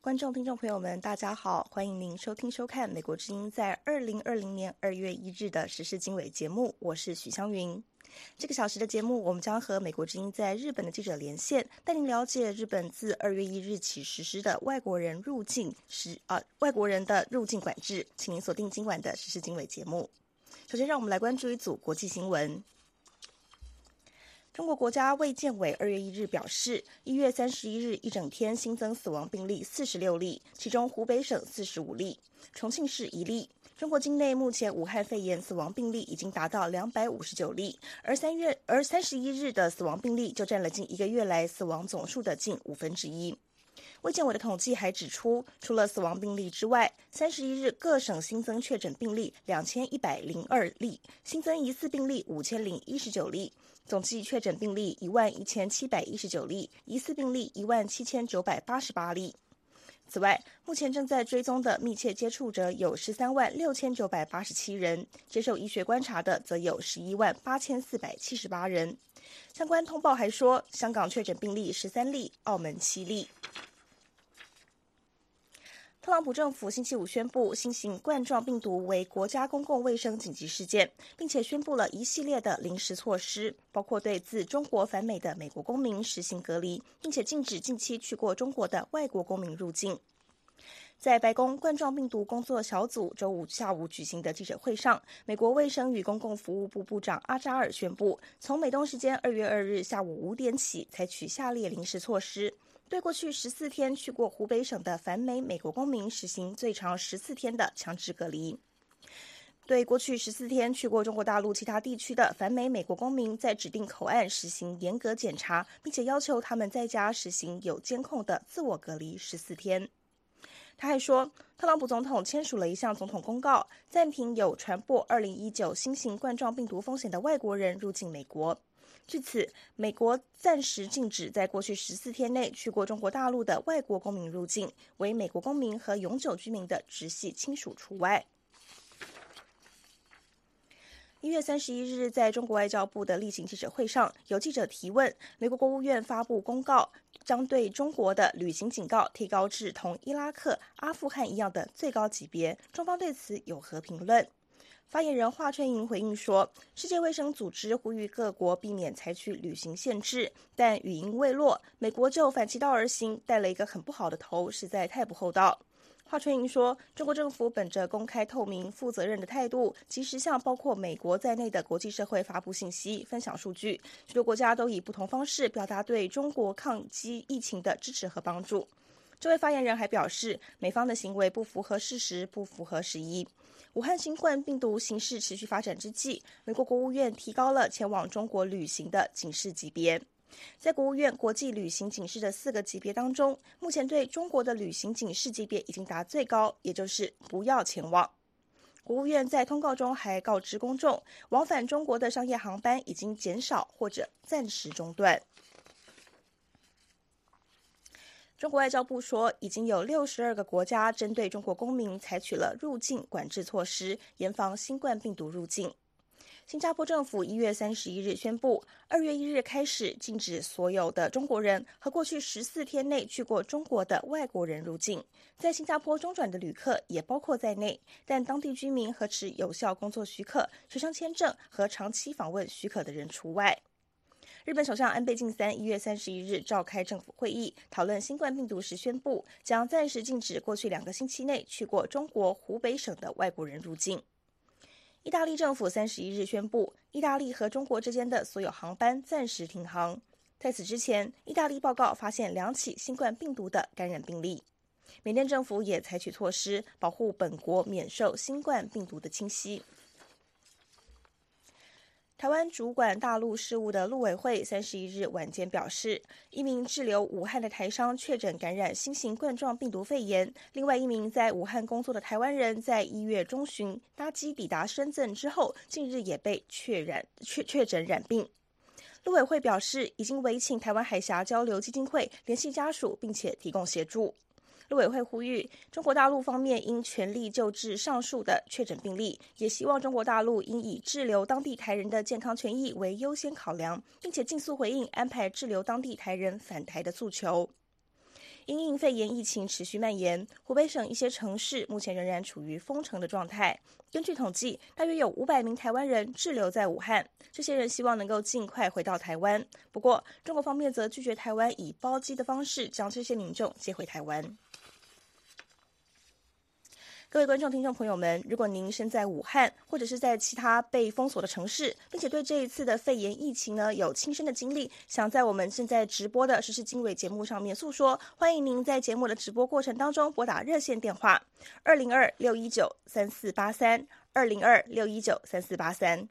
观众、听众朋友们，大家好，欢迎您收听收看美国之音在2020年2月1日的时事经纬节目，我是许香云。这个小时的节目，我们将和美国之音在日本的记者连线，带您了解日本自2月1日起实施的外国人的入境管制，请您锁定今晚的时事经纬节目。首先，让我们来关注一组国际新闻。中国国家卫健委2月1日表示，1月31日一整天新增死亡病例46例，其中湖北省45例，重庆市1例。中国境内目前武汉肺炎死亡病例已经达到259例，而31日的死亡病例就占了近1个月来死亡总数的近1/5。卫健委的统计还指出，除了死亡病例之外，31日各省新增确诊病例2102例，新增疑似病例5019例，总计确诊病例11719例，疑似病例17988例。此外，目前正在追踪的密切接触者有136987人，接受医学观察的则有118478人。相关通报还说，香港确诊病例13例，澳门7例。特朗普政府星期五宣布新型冠状病毒为国家公共卫生紧急事件，并且宣布了一系列的临时措施，包括对自中国返美的美国公民实行隔离，并且禁止近期去过中国的外国公民入境。在白宫冠状病毒工作小组周五下午举行的记者会上，美国卫生与公共服务部部长阿扎尔宣布，从美东时间2月2日下午5点起，采取下列临时措施，对过去14天去过湖北省的返美美国公民实行最长14天的强制隔离。对过去14天去过中国大陆其他地区的返美美国公民，在指定口岸实行严格检查，并且要求他们在家实行有监控的自我隔离14天。他还说，特朗普总统签署了一项总统公告，暂停有传播2019新型冠状病毒风险的外国人入境美国。据此，美国暂时禁止在过去14天内去过中国大陆的外国公民入境，为美国公民和永久居民的直系亲属除外。1月31日，在中国外交部的例行记者会上，有记者提问，美国国务院发布公告，将对中国的旅行警告提高至同伊拉克、阿富汗一样的最高级别，中方对此有何评论？发言人华春莹回应说，世界卫生组织呼吁各国避免采取旅行限制，但语音未落，美国就反其道而行，带了一个很不好的头，实在太不厚道。华春莹说，中国政府本着公开透明、负责任的态度，及时向包括美国在内的国际社会发布信息、分享数据。许多国家都以不同方式表达对中国抗击疫情的支持和帮助。这位发言人还表示，美方的行为不符合事实，不符合时宜。武汉新冠病毒形势持续发展之际，美国国务院提高了前往中国旅行的警示级别。在国务院国际旅行警示的4个级别当中，目前对中国的旅行警示级别已经达最高，也就是不要前往。国务院在通告中还告知公众，往返中国的商业航班已经减少或者暂时中断。中国外交部说，已经有62个国家针对中国公民采取了入境管制措施，严防新冠病毒入境。新加坡政府1月31日宣布，2月1日开始禁止所有的中国人和过去14天内去过中国的外国人入境，在新加坡中转的旅客也包括在内，但当地居民和持有效工作许可、学生签证和长期访问许可的人除外。日本首相安倍晋三1月31日召开政府会议，讨论新冠病毒时宣布，将暂时禁止过去2个星期内去过中国湖北省的外国人入境。意大利政府31日宣布，意大利和中国之间的所有航班暂时停航。在此之前，意大利报告发现2起新冠病毒的感染病例。缅甸政府也采取措施，保护本国免受新冠病毒的侵袭。台湾主管大陆事务的陆委会31日晚间表示，一名滞留武汉的台商确诊感染新型冠状病毒肺炎，另外一名在武汉工作的台湾人在1月中旬搭机抵达深圳之后，近日也被确诊染病。陆委会表示，已经委请台湾海峡交流基金会联系家属，并且提供协助。陆委会呼吁中国大陆方面应全力救治上述的确诊病例，也希望中国大陆应以滞留当地台人的健康权益为优先考量，并且尽速回应安排滞留当地台人返台的诉求。 因应肺炎疫情持续蔓延，湖北省一些城市目前仍然处于封城的状态。根据统计，大约有500名台湾人滞留在武汉，这些人希望能够尽快回到台湾。不过，中国方面则拒绝台湾以包机的方式将这些民众接回台湾。各位观众、听众朋友们，如果您身在武汉，或者是在其他被封锁的城市，并且对这一次的肺炎疫情呢有亲身的经历，想在我们正在直播的时事经纬节目上面诉说，欢迎您在节目的直播过程当中拨打热线电话202-619-3483，202-619-3483。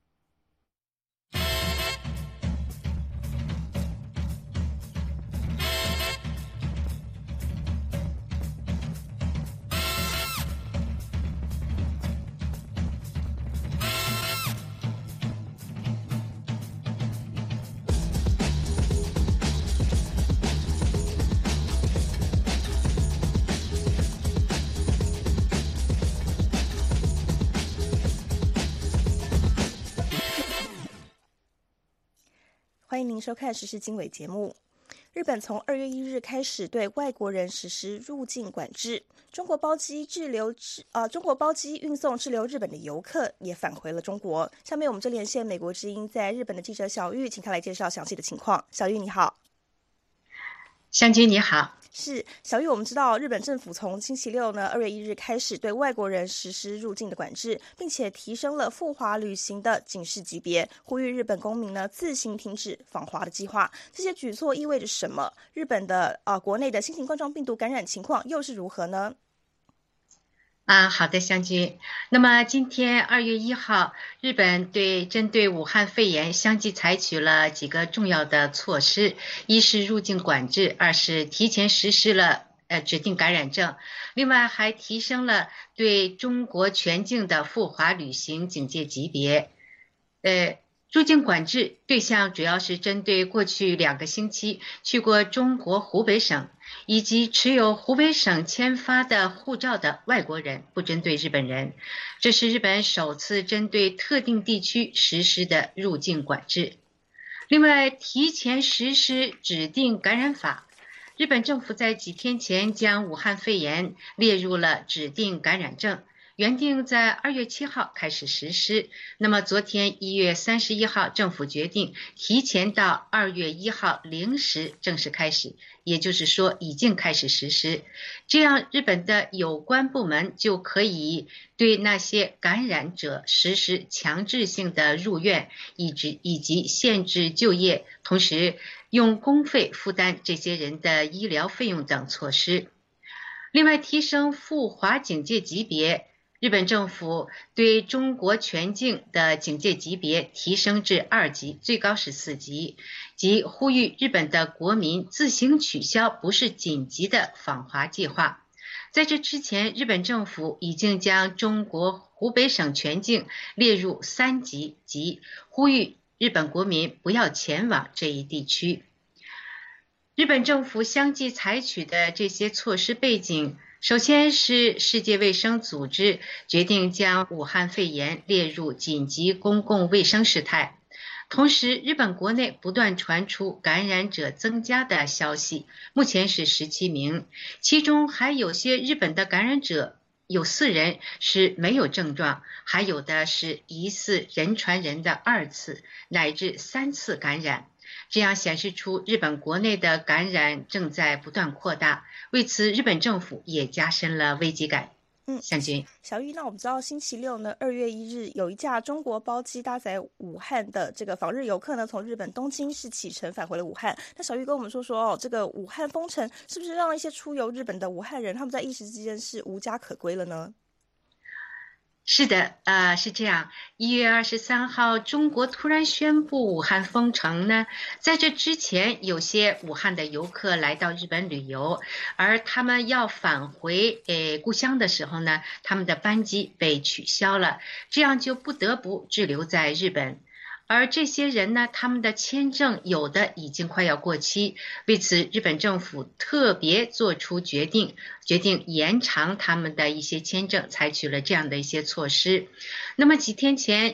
欢迎您收看时事经纬节目。日本从2月1日开始对外国人实施入境管制，中国包机运送滞留日本的游客也返回了中国。下面我们就连线美国之音在日本的记者小玉，请他来介绍详细的情况。小玉你好。 湘君你好。 是小玉，我们知道日本政府从星期六呢2月1日开始对外国人实施入境的管制，并且提升了赴华旅行的警示级别，呼吁日本公民呢自行停止访华的计划。这些举措意味着什么？日本的国内的新型冠状病毒感染情况又是如何呢？ 好的，湘君。那么今天2月1号，日本针对武汉肺炎相继采取了几个重要的措施，一是入境管制，二是提前实施了指定感染症，另外还提升了对中国全境的赴华旅行警戒级别。入境管制对象主要是针对过去2个星期去过中国湖北省以及持有湖北省签发的护照的外国人，不针对日本人。这是日本首次针对特定地区实施的入境管制。另外，提前实施指定感染法，日本政府在几天前将武汉肺炎列入了指定感染症，原定在2月7号开始实施，那么昨天1月31号政府决定提前到2月1号0时正式开始，也就是说已经开始实施。这样日本的有关部门就可以对那些感染者实施强制性的入院以及限制就业，同时用公费负担这些人的医疗费用等措施。另外，提升赴华警戒级别，日本政府对中国全境的警戒级别提升至2级，最高是4级，即呼吁日本的国民自行取消不是紧急的访华计划。在这之前，日本政府已经将中国湖北省全境列入3级，即呼吁日本国民不要前往这一地区。日本政府相继采取的这些措施背景，首先是世界卫生组织决定将武汉肺炎列入紧急公共卫生事态，同时日本国内不断传出感染者增加的消息，目前是17名，其中还有些日本的感染者有4人是没有症状，还有的是疑似人传人的2次乃至3次感染。这样显示出日本国内的感染正在不断扩大，为此日本政府也加深了危机感。湘君。 小玉，那我们知道星期六呢2月1日有一架中国包机搭载武汉的这个访日游客呢，从日本东京市启程返回了武汉。那小玉跟我们说这个武汉封城是不是让一些出游日本的武汉人他们在一时之间是无家可归了呢？ 是的，是这样。1月23号，中国突然宣布武汉封城呢。在这之前，有些武汉的游客来到日本旅游，而他们要返回故乡的时候呢，他们的班机被取消了，这样就不得不滞留在日本。而这些人呢，他们的签证有的已经快要过期，为此日本政府特别做出决定延长他们的一些签证，采取了这样的一些措施。那么几天前，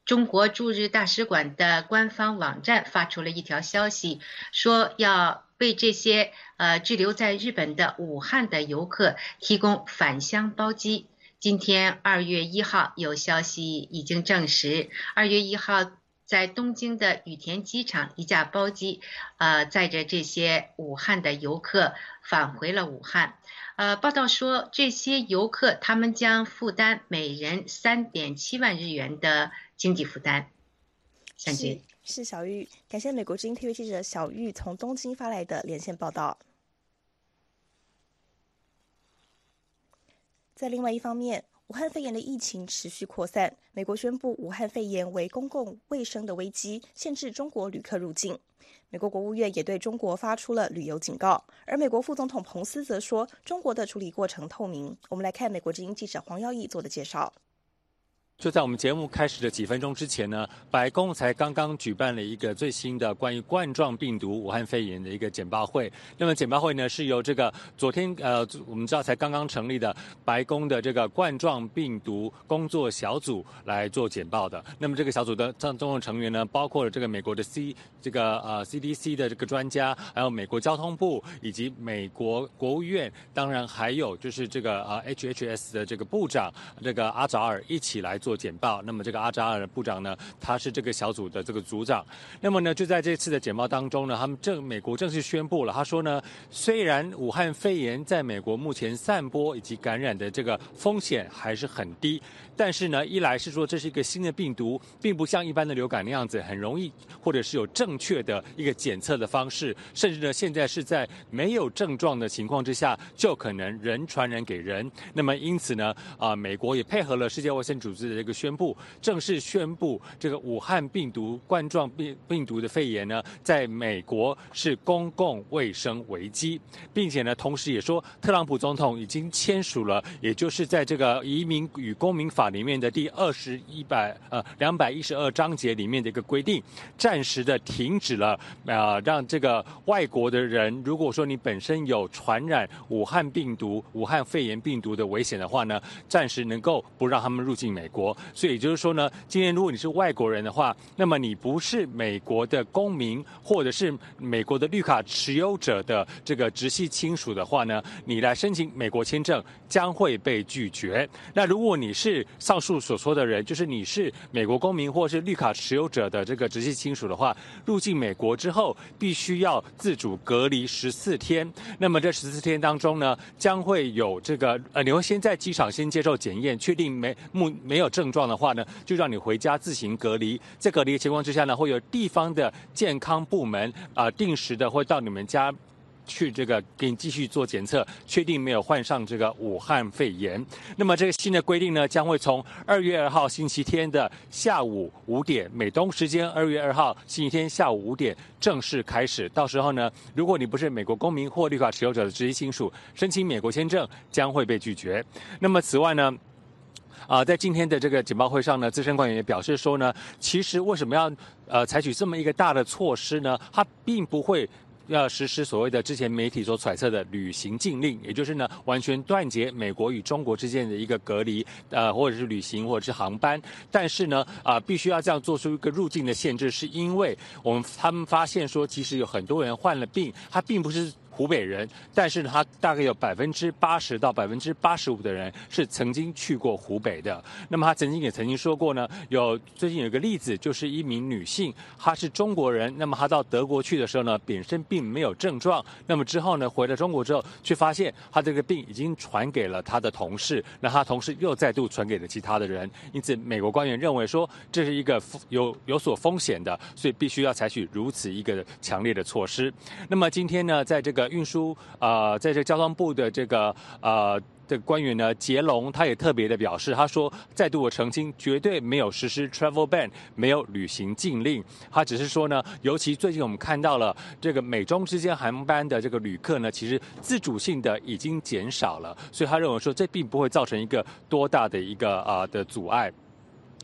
中国驻日大使馆的官方网站发出了一条消息，说要为这些滞留在日本的武汉的游客提供返乡包机。今天2月1号，有消息已经证实，2月1号在东京的羽田机场，一架包机载着这些武汉的游客返回了武汉。报道说，这些游客他们将负担每人3.7万日元的经济负担。 是小玉，感谢美国之音特约记者小玉从东京发来的连线报道。在另外一方面，武汉肺炎的疫情持续扩散，美国宣布武汉肺炎为公共卫生的危机，限制中国旅客入境。美国国务院也对中国发出了旅游警告，而美国副总统彭斯则说，中国的处理过程透明。我们来看美国之音记者黄耀义做的介绍。 就在我们节目开始的几分钟之前呢，白宫才刚刚举办了一个最新的关于冠状病毒武汉肺炎的一个简报会。那么简报会呢是由这个昨天我们知道才刚刚成立的白宫的这个冠状病毒工作小组来做简报的。那么这个小组的中的成员呢，包括了这个美国的 CDC 的这个专家，还有美国交通部以及美国国务院，当然还有就是这个HHS 的这个部长这个阿扎尔一起来做简报。那么这个阿扎尔部长呢，他是这个小组的这个组长。那么呢，就在这次的简报当中呢，美国正式宣布了，他说呢，虽然武汉肺炎在美国目前散播以及感染的这个风险还是很低，但是呢，一来是说这是一个新的病毒，并不像一般的流感那样子很容易，或者是有正确的一个检测的方式，甚至呢，现在是在没有症状的情况之下，就可能人传人给人。那么因此呢，美国也配合了世界卫生组织的这个宣布，正式宣布这个武汉病毒冠状病毒的肺炎呢，在美国是公共卫生危机，并且呢，同时也说，特朗普总统已经签署了，也就是在这个移民与公民法里面的第212章节里面的一个规定，暂时的停止了让这个外国的人，如果说你本身有传染武汉肺炎病毒的危险的话呢，暂时能够不让他们入境美国。所以也就是说呢，今天如果你是外国人的话，那么你不是美国的公民或者是美国的绿卡持有者的这个直系亲属的话呢，你来申请美国签证将会被拒绝。那如果你是上述所说的人，就是你是美国公民或是绿卡持有者的这个直系亲属的话，入境美国之后必须要自主隔离14天。那么这14天当中呢，将会有这个你会先在机场先接受检验，确定没有症状的话呢，就让你回家自行隔离。在隔离的情况之下呢，会有地方的健康部门定时的会到你们家去这个给你继续做检测，确定没有患上这个武汉肺炎。那么这个新的规定呢，将会从2月2号星期天的下午5点，美东时间2月2号星期天下午5点正式开始。到时候呢，如果你不是美国公民或绿卡持有者的直系亲属，申请美国签证将会被拒绝。那么此外呢，在今天的这个简报会上呢，资深官员也表示说呢，其实为什么要采取这么一个大的措施呢？它并不会要实施所谓的之前媒体所揣测的旅行禁令，也就是呢完全断绝美国与中国之间的一个隔离，或者是旅行或者是航班。但是呢，必须要这样做出一个入境的限制，是因为他们发现说，其实有很多人患了病，他并不是湖北人，但是呢，他大概有80%到85%的人是曾经去过湖北的。那么他曾经说过呢，最近有一个例子，就是一名女性，她是中国人，那么她到德国去的时候呢，本身并没有症状，那么之后呢，回了中国之后，却发现她这个病已经传给了她的同事，那她同事又再度传给了其他的人，因此美国官员认为说，这是一个有所风险的，所以必须要采取如此一个强烈的措施。那么今天呢，在这个运输在这个交通部的这个官员呢，杰龙他也特别的表示，他说再度的澄清，绝对没有实施 travel ban， 没有旅行禁令。他只是说呢，尤其最近我们看到了这个美中之间航班的这个旅客呢，其实自主性的已经减少了，所以他认为说这并不会造成一个多大的一个的阻碍。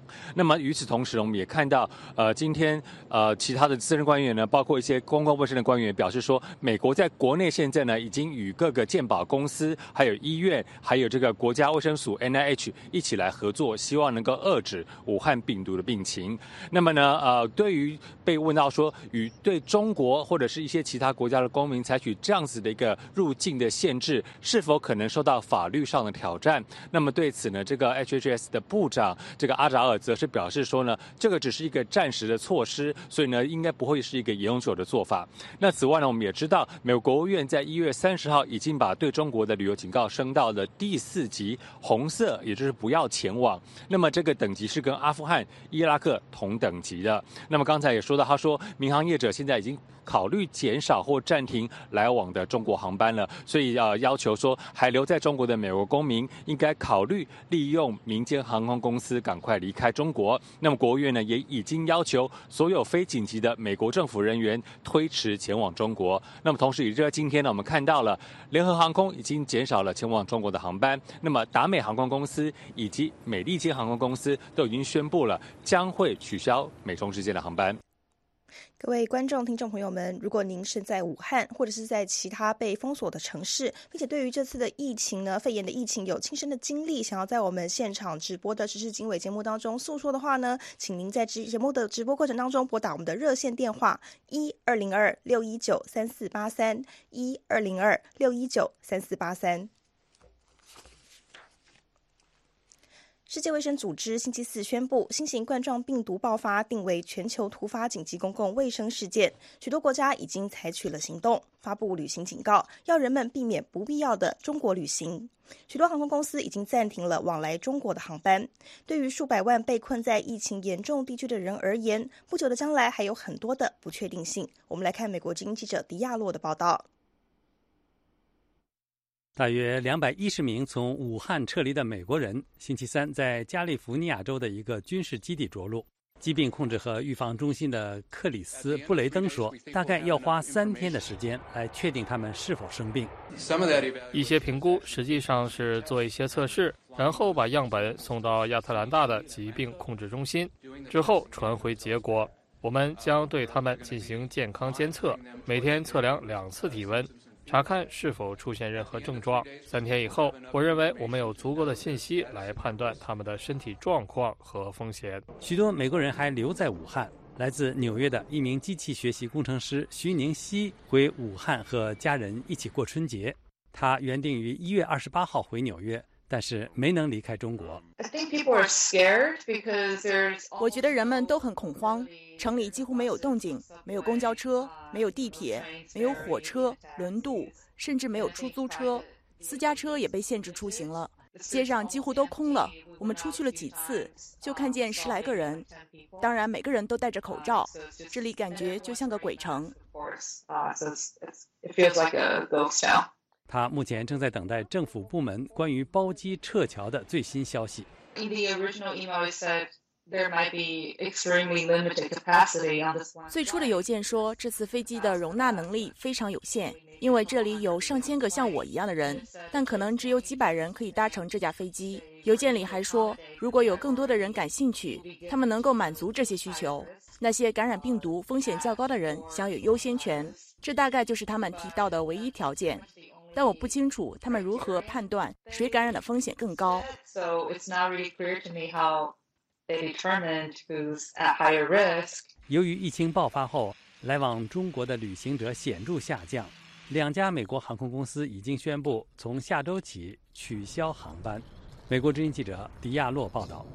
那么与此同时，我们也看到，今天其他的资深官员呢，包括一些公共卫生的官员表示说，美国在国内现在呢，已经与各个健保公司、还有医院、还有这个国家卫生署 NIH 一起来合作，希望能够遏制武汉病毒的病情。那么呢，对于被问到说，对中国或者是一些其他国家的公民采取这样子的一个入境的限制，是否可能受到法律上的挑战？那么对此呢，这个 HHS 的部长这个阿扎尔则是表示说呢，这个只是一个暂时的措施，所以呢，应该不会是一个永久的做法。那此外呢，我们也知道，美国国务院在1月30号已经把对中国的旅游警告升到了第4级红色，也就是不要前往。那么这个等级是跟阿富汗、伊拉克同等级的。那么刚才也说到，他说民航业者现在已经考虑减少或暂停来往的中国航班了，所以要求说还留在中国的美国公民应该考虑利用民间航空公司赶快离开中国。那么国务院呢也已经要求所有非紧急的美国政府人员推迟前往中国。那么同时，也就是今天呢，我们看到了联合航空已经减少了前往中国的航班，那么达美航空公司以及美利坚航空公司都已经宣布了将会取消美中之间的航班。 各位观众、听众朋友们，如果您是在武汉或者是在其他被封锁的城市，并且对于这次的疫情呢，肺炎的疫情有亲身的经历，想要在我们现场直播的时事经纬节目当中诉说的话呢，请您在节目的直播过程当中拨打我们的热线电话1202-619-3483 1202-619-3483。世界卫生组织星期四宣布，新型冠状病毒爆发定为全球突发紧急公共卫生事件，许多国家已经采取了行动，发布旅行警告，要人们避免不必要的中国旅行。许多航空公司已经暂停了往来中国的航班。对于数百万被困在疫情严重地区的人而言，不久的将来还有很多的不确定性。我们来看美国之音记者迪亚洛的报道。 大约210名从武汉撤离的美国人，星期三在加利福尼亚州的一个军事基地着陆。疾病控制和预防中心的克里斯·布雷登说，大概要花3天的时间来确定他们是否生病。 一些评估实际上是做一些测试，然后把样本送到亚特兰大的疾病控制中心，之后传回结果。我们将对他们进行健康监测，每天测量2次体温，查看是否出现任何症状。3天以后，我认为我们有足够的信息来判断他们的身体状况和风险。 许多美国人还留在武汉。来自纽约的一名机器学习工程师徐宁熙回武汉和家人一起过春节。他原定于1月28号回纽约，但是没能离开中国。 我觉得人们都很恐慌，城里几乎没有动静，没有公交车，没有地铁，没有火车、轮渡，甚至没有出租车，私家车也被限制出行了。街上几乎都空了，我们出去了几次，就看见10来个人，当然每个人都戴着口罩，这里感觉就像个鬼城。 他目前正在等待政府部门关于包机撤侨的最新消息。 最初的邮件说，这次飞机的容纳能力非常有限，因为这里有上千个像我一样的人，但可能只有几百人可以搭乘这架飞机。邮件里还说，如果有更多的人感兴趣，他们能够满足这些需求。那些感染病毒风险较高的人享有优先权，这大概就是他们提到的唯一条件。但我不清楚他们如何判断谁感染的风险更高。 由于疫情爆发后，来往中国的旅行者显著下降，2家美国航空公司已经宣布从下周起取消航班。美国之音记者迪亚洛报道。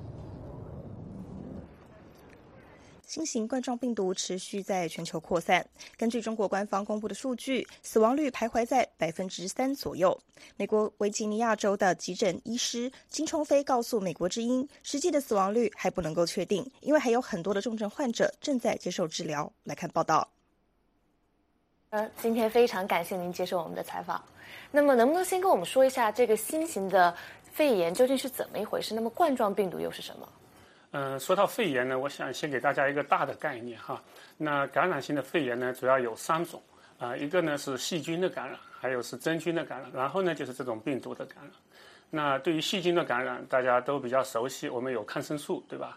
新型冠状病毒持续在全球扩散。根据中国官方公布的数据，死亡率徘徊在3%左右。美国维吉尼亚州的急诊医师金冲飞告诉美国之音，实际的死亡率还不能够确定，因为还有很多的重症患者正在接受治疗。来看报道。 今天非常感谢您接受我们的采访。那么能不能先跟我们说一下这个新型的肺炎究竟是怎么一回事？那么冠状病毒又是什么？ 说到肺炎呢，我想先给大家一个大的概念哈。那感染性的肺炎呢，主要有3种一个呢是细菌的感染，还有是真菌的感染，然后呢就是这种病毒的感染。那对于细菌的感染，大家都比较熟悉，我们有抗生素，对吧？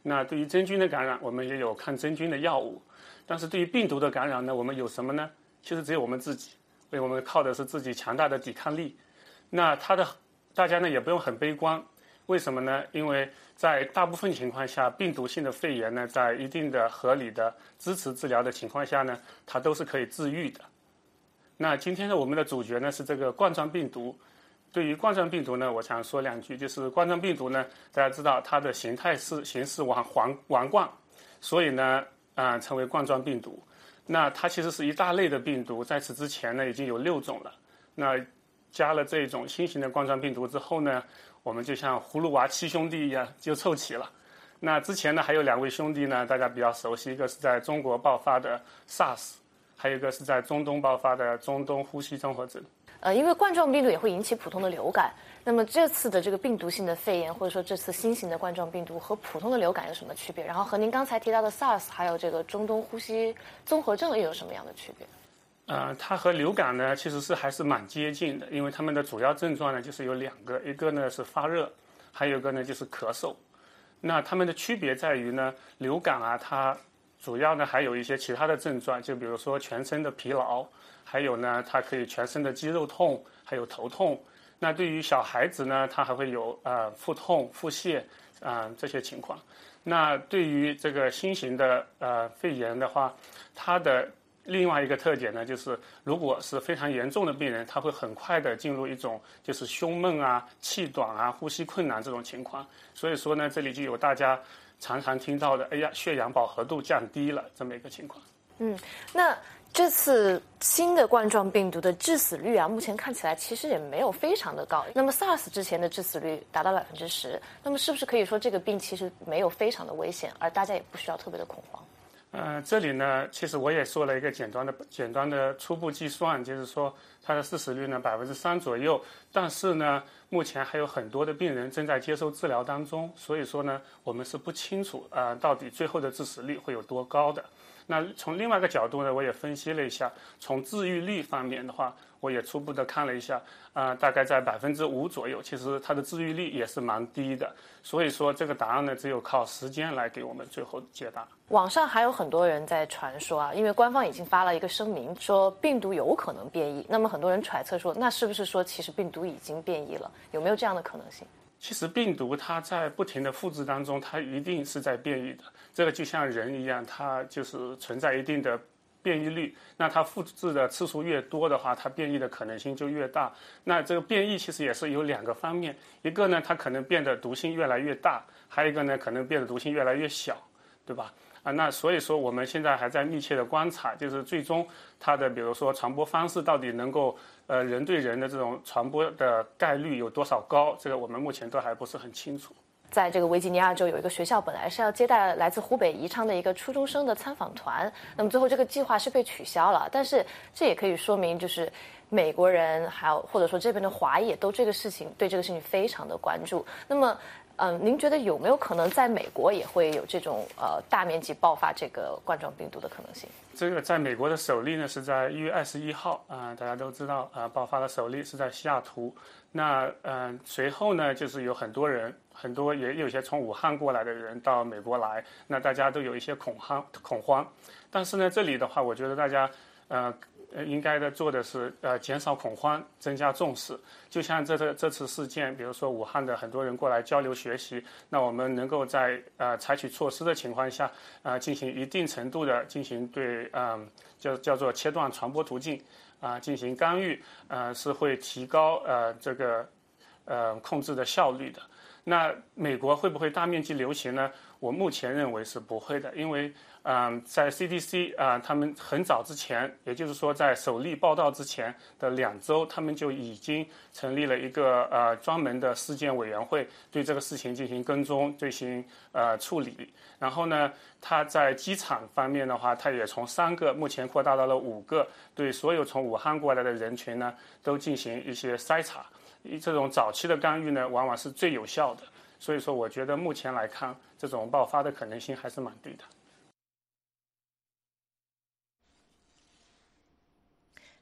那对于真菌的感染，我们也有抗真菌的药物。但是对于病毒的感染呢，我们有什么呢？其实只有我们自己，所以我们靠的是自己强大的抵抗力。那大家呢也不用很悲观，为什么呢？因为在大部分情况下，病毒性的肺炎呢，在一定的合理的支持治疗的情况下呢，它都是可以治愈的。那今天呢，我们的主角呢是这个冠状病毒。对于冠状病毒呢，我想说两句，就是冠状病毒呢，大家知道它的形似王冠，所以呢，称为冠状病毒。那它其实是一大类的病毒，在此之前呢，已经有6种了。那加了这种新型的冠状病毒之后呢，我们就像葫芦娃7兄弟一样就凑齐了。那之前呢，还有2位兄弟呢，大家比较熟悉，一个是在中国爆发的 SARS， 还有一个是在中东爆发的中东呼吸综合症。 因为冠状病毒也会引起普通的流感，那么这次的这个病毒性的肺炎，或者说这次新型的冠状病毒和普通的流感有什么区别？然后和您刚才提到的 SARS 还有这个中东呼吸综合症又有什么样的区别？ 它和流感呢其实还是蛮接近的，因为它们的主要症状呢就是有2个，一个呢是发热，还有一个呢就是咳嗽。那它们的区别在于呢，流感啊，它主要呢还有一些其他的症状，就比如说全身的疲劳，还有呢它可以全身的肌肉痛，还有头痛。那对于小孩子呢，它还会有腹痛、腹泻这些情况。那对于这个新型的肺炎的话，它的另外一个特点呢，就是如果是非常严重的病人，他会很快的进入一种就是胸闷啊、气短啊、呼吸困难这种情况。所以说呢，这里就有大家常常听到的，血氧饱和度降低了这么一个情况。 那这次新的冠状病毒的致死率啊，目前看起来其实也没有非常的高。那么 SARS 之前的致死率达到10%，那么是不是可以说这个病其实没有非常的危险，而大家也不需要特别的恐慌？ 这里呢，其实我也做了一个简单的初步计算，就是说它的致死率呢3%左右，但是呢，目前还有很多的病人正在接受治疗当中，所以说呢，我们是不清楚到底最后的致死率会有多高的。那从另外一个角度呢，我也分析了一下，从治愈率方面的话，我也初步的看了一下，大概在5%左右，其实它的治愈率也是蛮低的。所以说这个答案呢，只有靠时间来给我们最后解答。 网上还有很多人在传说啊，因为官方已经发了一个声明，说病毒有可能变异。那么很多人揣测说，那是不是说其实病毒已经变异了？有没有这样的可能性？ 其实病毒它在不停的复制当中，它一定是在变异的。这个就像人一样，它就是存在一定的变异率。那它复制的次数越多的话，它变异的可能性就越大。那这个变异其实也是有2个方面，一个呢，它可能变得毒性越来越大，还有一个呢，可能变得毒性越来越小，对吧？那所以说我们现在还在密切的观察，就是最终它的比如说传播方式到底能够人对人的这种传播的概率有多少高，这个我们目前都还不是很清楚。 在这个维吉尼亚州有一个学校，本来是要接待来自湖北宜昌的一个初中生的参访团，那么最后这个计划是被取消了。但是这也可以说明，就是美国人还有或者说这边的华裔也都对这个事情非常的关注。那么您觉得有没有可能在美国也会有这种大面积爆发这个冠状病毒的可能性？ 这个在美国的首例呢是在1月21号大家都知道爆发的首例是在西雅图。那随后呢，就是有很多也有一些从武汉过来的人到美国来，那大家都有一些恐慌。但是呢，这里的话，我觉得大家应该做的是减少恐慌，增加重视。就像这次事件，比如说武汉的很多人过来交流学习，那我们能够在采取措施的情况下进行一定程度的进行对叫做切断传播途径进行干预是会提高这个控制的效率的。那美国会不会大面积流行呢？我目前认为是不会的，因为在 CDC 他们很早之前，也就是说在首例报道之前的2周，他们就已经成立了一个专门的事件委员会，对这个事情进行跟踪、进行处理。然后呢，他在机场方面的话，他也从3个目前扩大到了5个，对所有从武汉过来的人群呢，都进行一些筛查。这种早期的干预呢，往往是最有效的。所以说，我觉得目前来看，这种爆发的可能性还是蛮低的。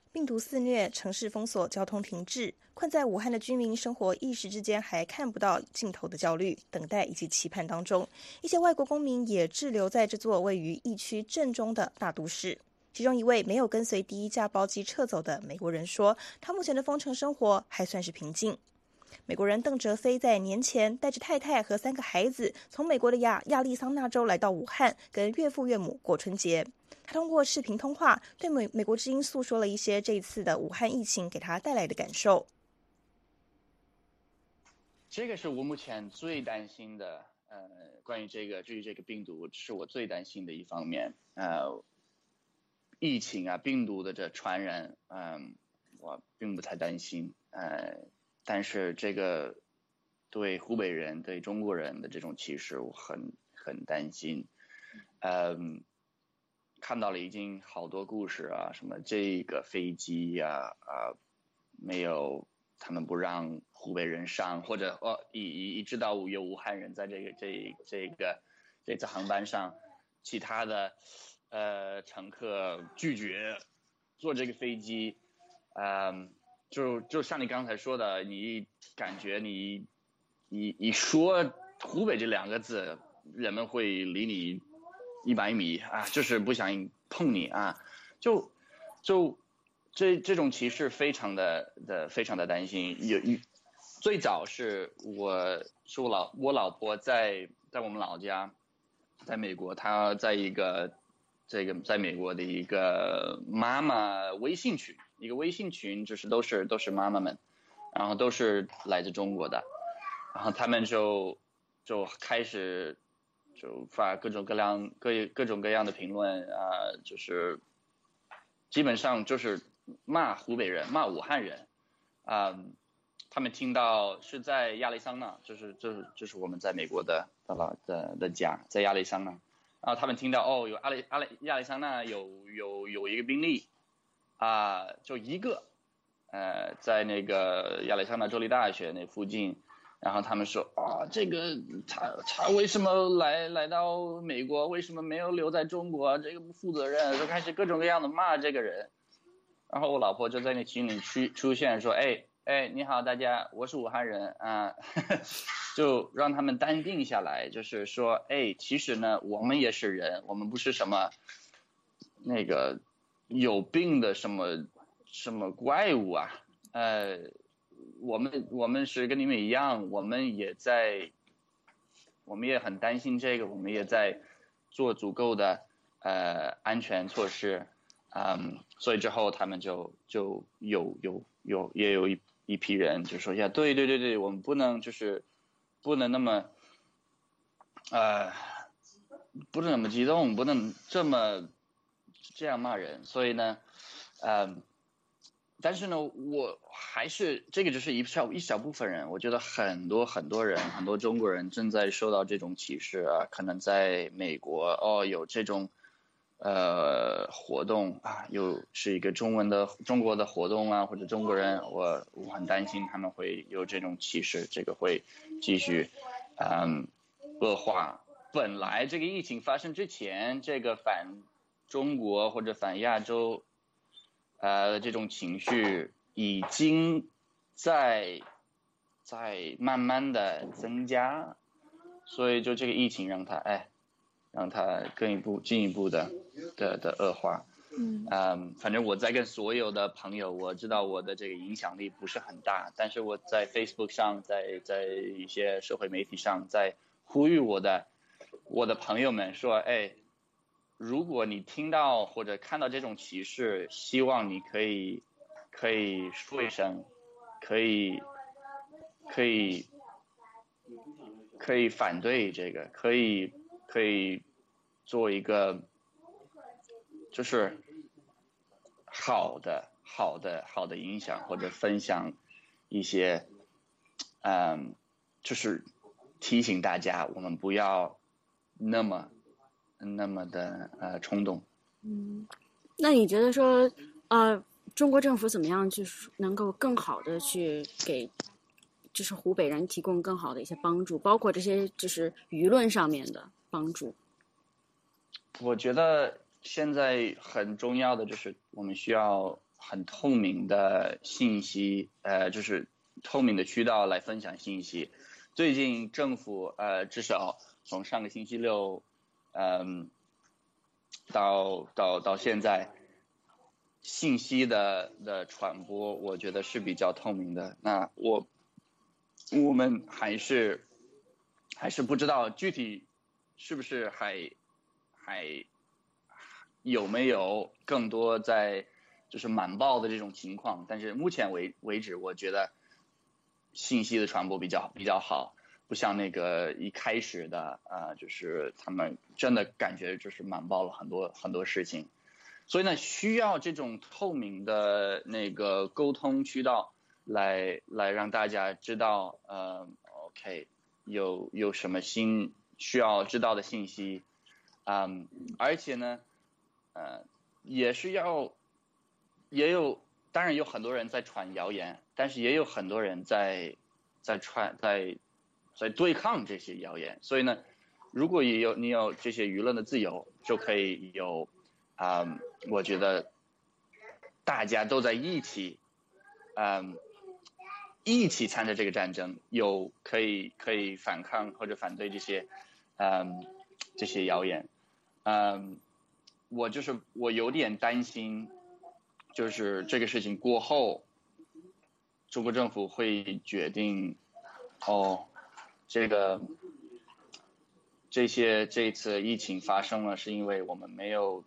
病毒肆虐，城市封锁，交通停滞，困在武汉的居民生活一时之间还看不到尽头的焦虑、等待以及期盼当中。一些外国公民也滞留在这座位于疫区正中的大都市。其中一位没有跟随第一架包机撤走的美国人说，他目前的封城生活还算是平静。美国人邓哲飞在年前带着太太和3个孩子从美国的亚利桑那州来到武汉，跟岳父岳母过春节。他通过视频通话对美国之音诉说了一些这一次的武汉疫情给他带来的感受。 这个是我目前最担心的，关于这个病毒，这是我最担心的一方面。疫情啊，病毒的这传染，我并不太担心，但是这个对湖北人、对中国人的这种歧视，我很担心。看到了已经好多故事啊，什么这个飞机呀没有，他们不让湖北人上，或者一知道有武汉人在这次航班上，其他的乘客拒绝坐这个飞机，就像你刚才说的，你感觉你说湖北这2个字，人们会离你100米啊，就是不想碰你啊，就这种歧视非常的担心。最早是我老婆在我们老家，在美国，她在在美国的一个妈妈微信群，一个微信群，就是都是妈妈们，然后都是来自中国的，然后他们就开始就发各种各样的评论啊，就是基本上就是骂湖北人，骂武汉人他们听到是在亚利桑那，就是我们在美国的家，在亚利桑那，然后他们听到有亚利桑那有一个病例就一个在那个亚利桑那州立大学那附近，然后他们说这个他为什么来到美国，为什么没有留在中国，这个不负责任，就开始各种各样的骂这个人。然后我老婆就在那群里出现说，你好大家，我是武汉人就让他们淡定下来，就是说其实呢我们也是人，我们不是什么那个有病的什么怪物啊，我们是跟你们一样，我们也很担心这个，我们也在做足够的安全措施，所以之后他们就也有一批人就说对，我们不能那么激动，不能这样骂人，所以呢但是呢我还是这个只是一小部分人，我觉得很多人，很多中国人正在受到这种歧视可能在美国有这种活动是一个中国的活动或者中国人，我很担心他们会有这种歧视，这个会继续恶化。本来这个疫情发生之前，这个反中国或者反亚洲这种情绪已经在慢慢的增加，所以就这个疫情让它进一步的恶化。反正我在跟所有的朋友，我知道我的这个影响力不是很大，但是我在 Facebook 上，在一些社会媒体上，在呼吁我的朋友们说，如果你听到或者看到这种歧视，希望你可以说一声，可以反对这个，可以做一个就是好的影响，或者分享一些就是提醒大家我们不要那么的冲动。 那你觉得说中国政府怎么样就是能够更好的去给就是湖北人提供更好的一些帮助，包括这些就是舆论上面的帮助？我觉得现在很重要的就是我们需要很透明的信息，就是透明的渠道来分享信息。最近政府至少从上个星期六，到现在，信息的传播，我觉得是比较透明的。那我们还是不知道具体是不是还有没有更多在就是瞒报的这种情况，但是目前为止，我觉得信息的传播比较好，不像那个一开始的就是他们真的感觉就是瞒报了很多事情，所以呢，需要这种透明的那个沟通渠道来让大家知道OK 有什么新需要知道的信息，而且呢也有当然有很多人在传谣言，但是也有很多人在对抗这些谣言，所以呢，如果你有这些舆论的自由，就可以有我觉得大家都在一起参加这个战争，可以反抗或者反对这些谣言。我有点担心，就是这个事情过后，中国政府会决定这次疫情发生了，是因为我们没有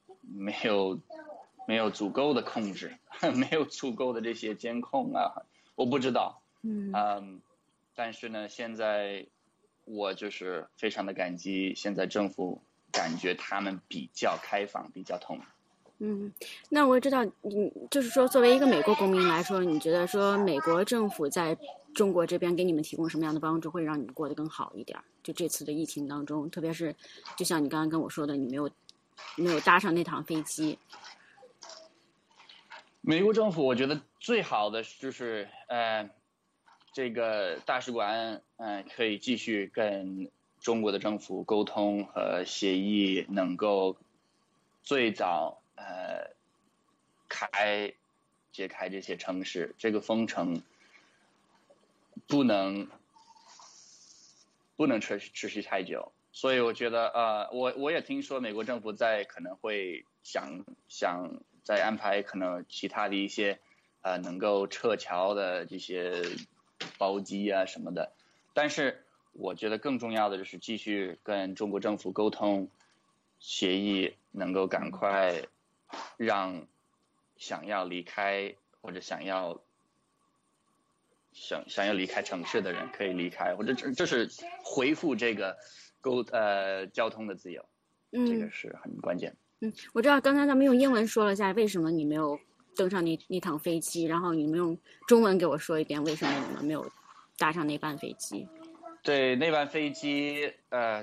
足够的控制，没有足够的这些监控啊，我不知道。但是呢，现在我就是非常的感激现在政府，感觉他们比较开放，比较透明。 那我知道，就是说，作为一个美国公民来说，你觉得说美国政府在中国这边给你们提供什么样的帮助，会让你们过得更好一点？就这次的疫情当中，特别是就像你刚刚跟我说的，你没有搭上那趟飞机。 美国政府我觉得最好的就是这个大使馆可以继续跟中国的政府沟通和协议，能够最早解开这些城市，这个封城不能持续太久，所以我觉得我也听说美国政府可能会想再安排可能其他的一些能够撤侨的这些包机啊什么的，但是我觉得更重要的就是继续跟中国政府沟通协议，能够赶快让想要离开或者想要离开城市的人可以离开，或者就是恢复这个交通的自由，这个是很关键。 我知道刚才咱们用英文说了一下为什么你没有登上那趟飞机，然后你们用中文给我说一遍为什么你们没有搭上那班飞机。 对，那班飞机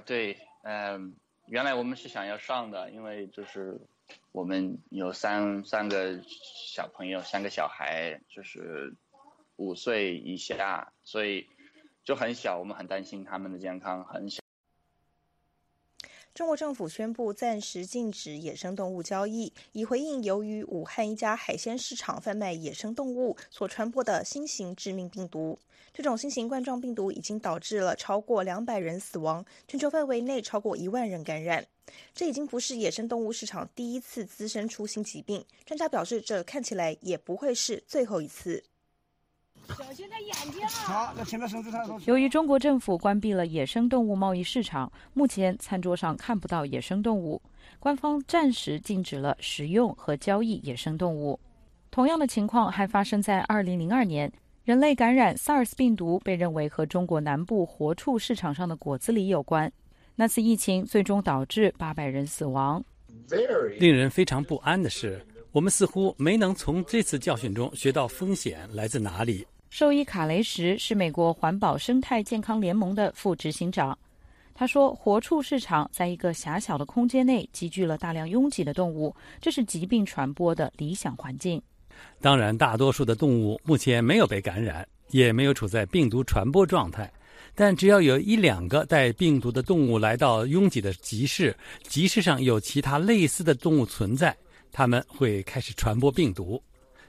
原来我们是想要上的，因为就是我们有三个小朋友，3个小孩，就是5岁以下，所以就很小，我们很担心他们的健康，很小。 中国政府宣布暂时禁止野生动物交易，以回应由于武汉一家海鲜市场贩卖野生动物所传播的新型致命病毒。这种新型冠状病毒已经导致了超过200人死亡，全球范围内超过1万人感染。这已经不是野生动物市场第一次滋生出新疾病，专家表示，这看起来也不会是最后一次。 小心他眼睛啊！由于中国政府关闭了野生动物贸易市场，目前餐桌上看不到野生动物，官方暂时禁止了食用和交易野生动物。同样的情况还发生在2002年，人类感染 SARS 病毒被认为和中国南部活畜市场上的果子狸有关。那次疫情最终导致800人死亡。 令人非常不安的是，我们似乎没能从这次教训中学到风险来自哪里。 兽医卡雷什是美国环保生态健康联盟的副执行长。他说，活畜市场在一个狭小的空间内集聚了大量拥挤的动物，这是疾病传播的理想环境。 当然，大多数的动物目前没有被感染，也没有处在病毒传播状态，但只要有1-2个带病毒的动物来到拥挤的集市，集市上有其他类似的动物存在，它们会开始传播病毒。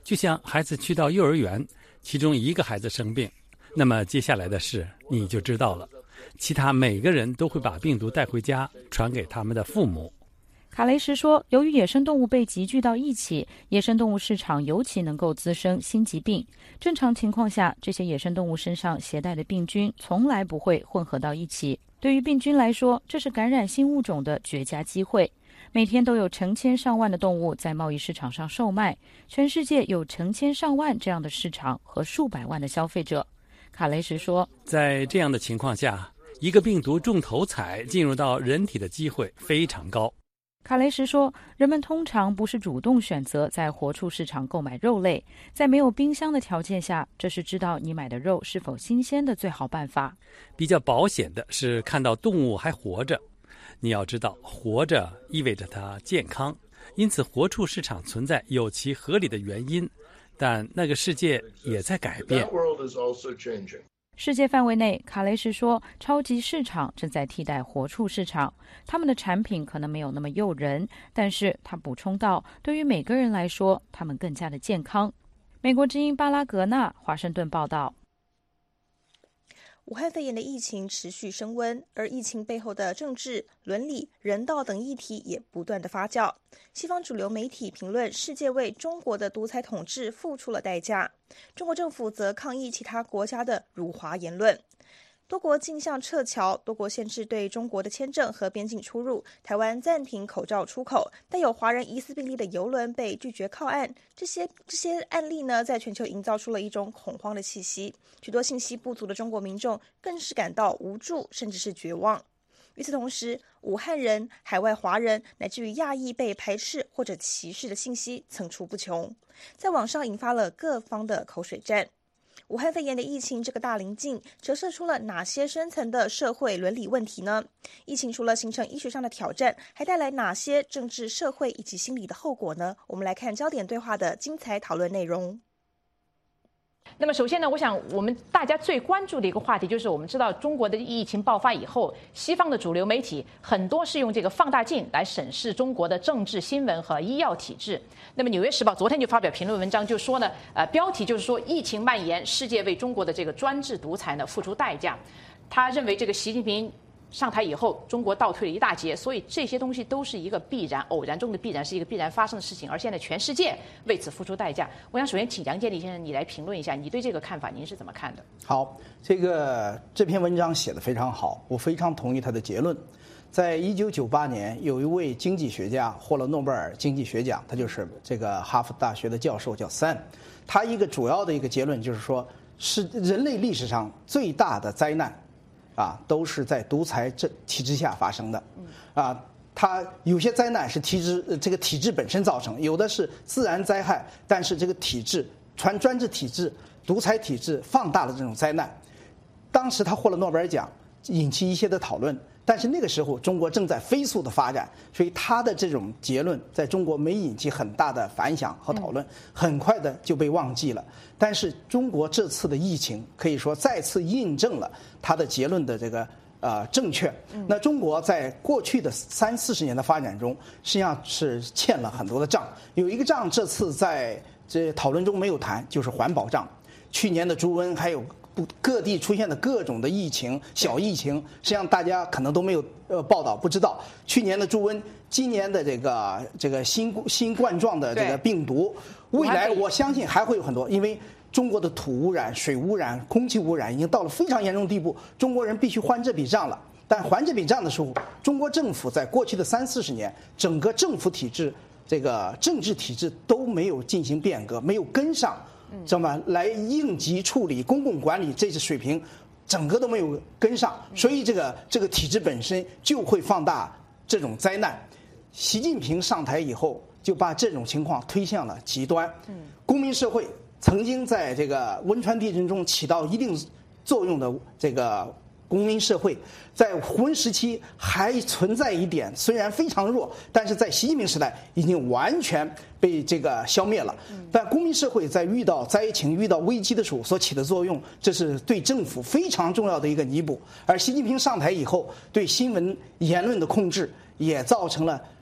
就像孩子去到幼儿园，其中一个孩子生病，那么接下来的事你就知道了，其他每个人都会把病毒带回家，传给他们的父母。 卡雷什说，由于野生动物被集聚到一起，野生动物市场尤其能够滋生新疾病。正常情况下，这些野生动物身上携带的病菌从来不会混合到一起。对于病菌来说，这是感染新物种的绝佳机会。每天都有成千上万的动物在贸易市场上售卖，全世界有成千上万这样的市场和数百万的消费者。卡雷什说， 在这样的情况下，一个病毒中头彩进入到人体的机会非常高。 卡雷什说，人们通常不是主动选择在活畜市场购买肉类，在没有冰箱的条件下，这是知道你买的肉是否新鲜的最好办法。 比较保险的是看到动物还活着。你要知道，活着意味着它健康，因此活畜市场存在有其合理的原因，但那个世界也在改变。 世界范围内，卡雷什说，超级市场正在替代活畜市场，他们的产品可能没有那么诱人，但是他补充道，对于每个人来说，他们更加的健康。美国之音巴拉格纳华盛顿报道。 武汉肺炎的疫情持续升温，而疫情背后的政治、伦理、人道等议题也不断的发酵。西方主流媒体评论世界为中国的独裁统治付出了代价，中国政府则抗议其他国家的辱华言论。多国径向撤侨，多国限制对中国的签证和边境出入。台湾暂停口罩出口，带有华人疑似病例的邮轮被拒绝靠岸。这些案例呢，在全球营造出了一种恐慌的气息。许多信息不足的中国民众更是感到无助，甚至是绝望。与此同时，武汉人、海外华人乃至于亚裔被排斥或者歧视的信息层出不穷，在网上引发了各方的口水战。武汉肺炎的疫情这个大棱镜折射出了哪些深层的社会伦理问题呢？疫情除了形成医学上的挑战，还带来哪些政治、社会以及心理的后果呢？我们来看焦点对话的精彩讨论内容。 那么首先呢，我想我们大家最关注的一个话题就是，我们知道中国的疫情爆发以后，西方的主流媒体很多是用这个放大镜来审视中国的政治、新闻和医药体制。那么《纽约时报》昨天就发表评论文章，就说呢，标题就是说疫情蔓延，世界为中国的这个专制独裁呢付出代价。他认为这个习近平上台以后，中国倒退了一大截，所以这些东西都是一个必然，偶然中的必然，是一个必然发生的事情。而现在全世界为此付出代价。我想首先请杨建立先生你来评论一下，你对这个看法您是怎么看的？ 好，这篇文章写得非常好，我非常同意他的结论。在1998年，有一位经济学家获了诺贝尔经济学奖，他就是这个哈佛大学的教授，叫三。他一个主要的一个结论就是说，是人类历史上最大的灾难都是在独裁体制下发生的。它有些灾难是这个体制本身造成，有的是自然灾害，但是这个体制专制体制、独裁体制放大了这种灾难。当时他获了诺贝尔奖，引起一些的讨论。但是那个时候中国正在飞速的发展，所以他的这种结论在中国没引起很大的反响和讨论，很快的就被忘记了。但是中国这次的疫情可以说再次印证了他的结论的这个正确。那中国在过去的30-40年的发展中，实际上是欠了很多的账。有一个账这次在这讨论中没有谈，就是环保账。去年的猪瘟还有各地出现的各种的疫情、小疫情，实际上大家可能都没有报道，不知道。去年的猪瘟，今年的这个新冠状的这个病毒，未来我相信还会有很多，因为中国的土污染、水污染、空气污染已经到了非常严重的地步，中国人必须还这笔账了。但还这笔账的时候，中国政府在过去的30-40年，整个政府体制、这个政治体制都没有进行变革，没有跟上。这么来应急处理公共管理这些水平，整个都没有跟上，所以这个体制本身就会放大这种灾难。习近平上台以后，就把这种情况推向了极端。公民社会曾经在这个汶川地震中起到一定作用的这个公民社会，在胡温时期还存在一点，虽然非常弱，但是在习近平时代已经完全被这个消灭了。但公民社会在遇到灾情、遇到危机的时候所起的作用，这是对政府非常重要的一个弥补。而习近平上台以后，对新闻言论的控制也造成了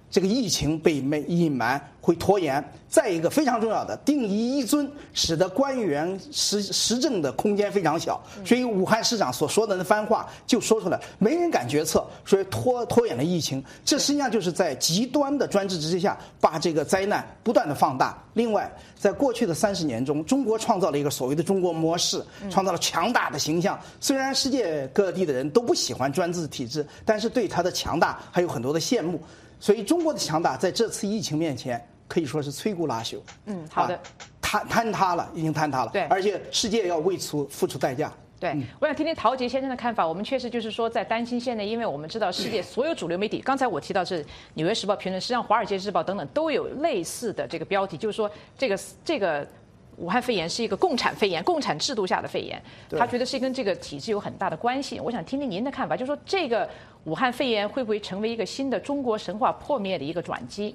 这个疫情被隐瞒会拖延。再一个非常重要的，定一尊，使得官员施政的空间非常小，所以武汉市长所说的那番话就说出来，没人敢决策，所以拖延了疫情。这实际上就是在极端的专制之下，把这个灾难不断的放大。另外，在过去的30年中，中国创造了一个所谓的中国模式，创造了强大的形象。虽然世界各地的人都不喜欢专制体制，但是对它的强大还有很多的羡慕。所以中国的强大在这次疫情面前可以说是摧枯拉朽。 好的， 坍塌了，已经坍塌了。 对， 而且世界要为此付出代价。 对，我想听听陶杰先生的看法。我们确实就是说在担心现在，因为我们知道世界所有主流媒体，刚才我提到是《纽约时报》评论，实际上《华尔街日报》等等都有类似的这个标题，就是说这个武汉肺炎是一个共产肺炎，共产制度下的肺炎，他觉得是跟这个体制有很大的关系。我想听听您的看法，就是说这个武汉肺炎会不会成为一个新的中国神话破灭的一个转机？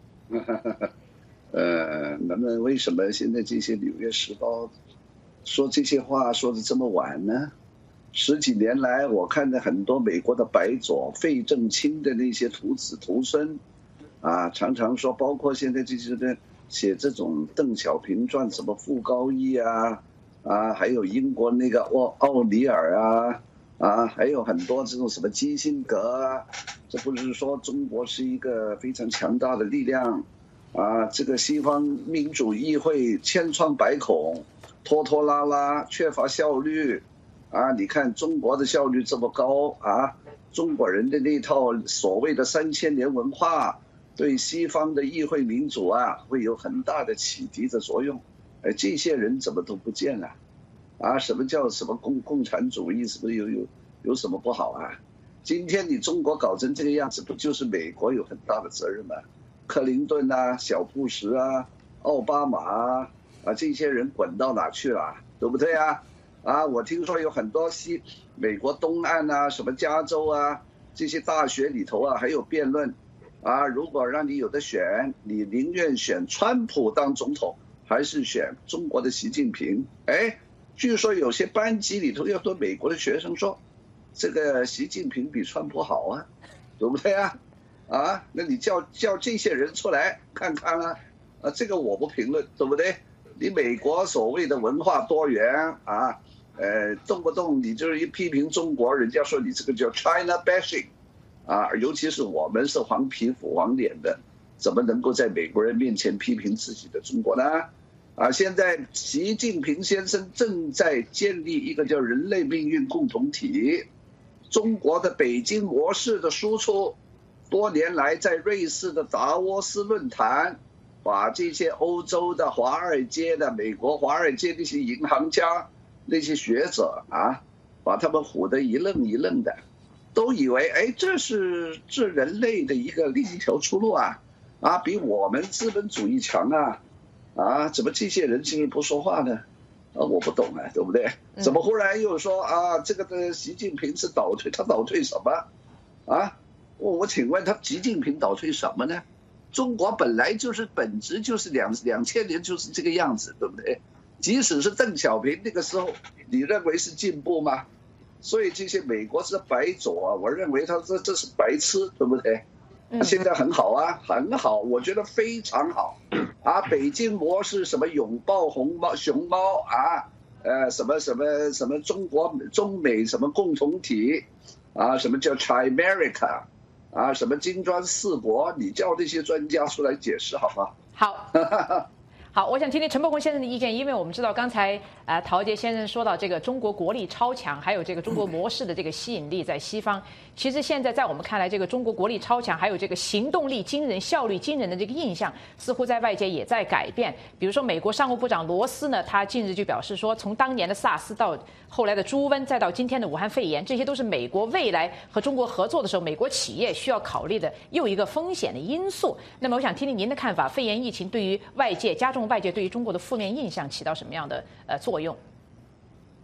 那么为什么现在这些《纽约时报》说这些话说的这么晚呢？10几年来，我看到很多美国的白左、费正清的那些徒子徒孙，常常说，包括现在这些人写这种邓小平传，什么傅高义还有英国那个奥尼尔还有很多这种什么基辛格这不是说中国是一个非常强大的力量这个西方民主议会千疮百孔，拖拖拉拉，缺乏效率你看中国的效率这么高中国人的那套所谓的3000年文化对西方的议会民主会有很大的启迪的作用。这些人怎么都不见了什么叫什么共产主义，是不是有什么不好今天你中国搞成这个样子，不就是美国有很大的责任吗？克林顿小布什奥巴马这些人滚到哪去了，对不对我听说有很多美国东岸什么加州这些大学里头还有辩论如果让你有的选，你宁愿选川普当总统还是选中国的习近平？据说有些班级里头有多美国的学生说这个习近平比川普好对不对那你叫这些人出来看看这个我不评论，对不对？你美国所谓的文化多元动不动你就是一批评中国，人家说你这个叫 China bashing尤其是我们是黄皮肤黄脸的，怎么能够在美国人面前批评自己的中国呢？现在习近平先生正在建立一个叫人类命运共同体，中国的北京模式的输出，多年来在瑞士的达沃斯论坛，把这些欧洲的华尔街的、美国华尔街那些银行家、那些学者把他们唬得一愣一愣的，都以为这是人类的另一条出路比我们资本主义强怎么这些人竟然不说话呢？我不懂对不对？怎么忽然又说这个的习近平是倒退？他倒退什么我请问他习近平倒退什么呢？中国本来就是本质就是2000年就是这个样子，对不对？即使是邓小平那个时候，你认为是进步吗？所以这些美国是白左我认为他这是白痴，对不对？现在很好很好，我觉得非常好北京模式什么拥抱熊猫什么中美什么共同体什么叫 Chimerica什么金砖4国，你叫这些专家出来解释好吗？ 好，我想听听陈伯宏先生的意见，因为我们知道刚才陶杰先生说到这个中国国力超强，还有这个中国模式的这个吸引力在西方。其实现在在我们看来，这个中国国力超强，还有这个行动力惊人、效率惊人的这个印象，似乎在外界也在改变。比如说，美国商务部长罗斯呢，他近日就表示说，从当年的SARS到后来的猪瘟，再到今天的武汉肺炎，这些都是美国未来和中国合作的时候，美国企业需要考虑的又一个风险的因素。那么，我想听听您的看法，肺炎疫情对于外界加重外界对于中国的负面印象起到什么样的作用？